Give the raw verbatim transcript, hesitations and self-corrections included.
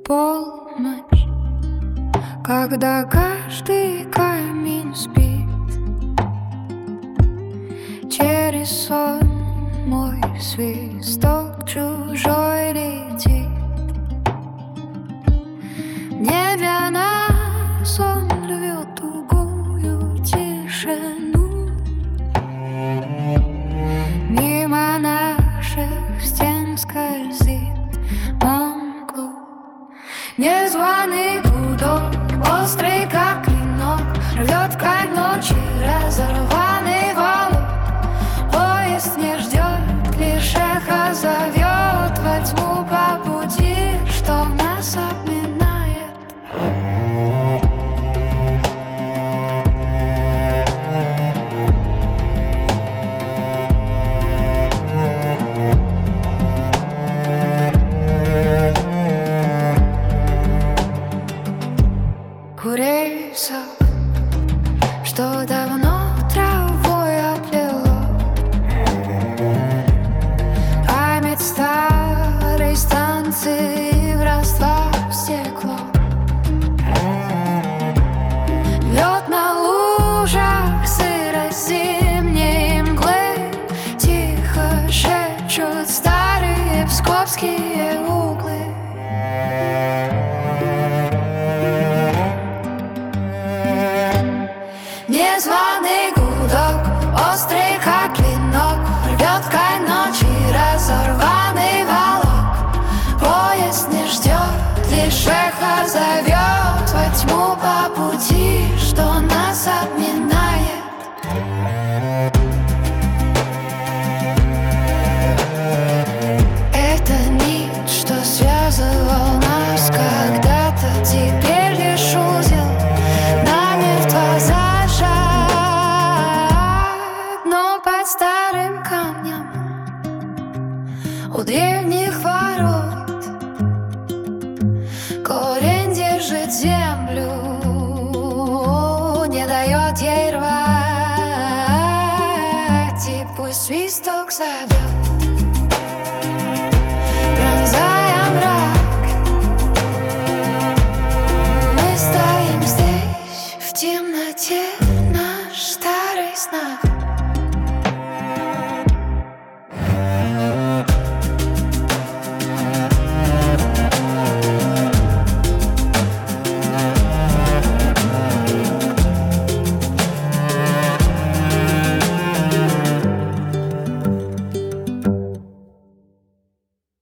полночь, когда каждый камень спит, через сон мой свисток чужой летит. В небе нас он рвет тугую тишину, мимо наших стен скользит мглу. Незваный гудок, острый как клинок, рвет ткань ночи, разорванный волок. Поезд не ждет, лишь эхо зовет во тьму по пути, что нас обминает. Курейцев, что давно травой оплело, память старой станции вросла в стекло. Лед на лужах сырость зимней мглы, тихо шепчут старые псковские углы. Незваный гудок, острый как клинок, рвет ткань ночи, разорванный волок. Поезд не ждет, лишь эхо зовет во тьму по пути, что нас обминает. Это нить, что связывал нас когда-то, теперь лишь узел намертво зажат. Но под старым камнем у древних ворот корень держит землю, не дает ей рвать, и пусть свисток зовет.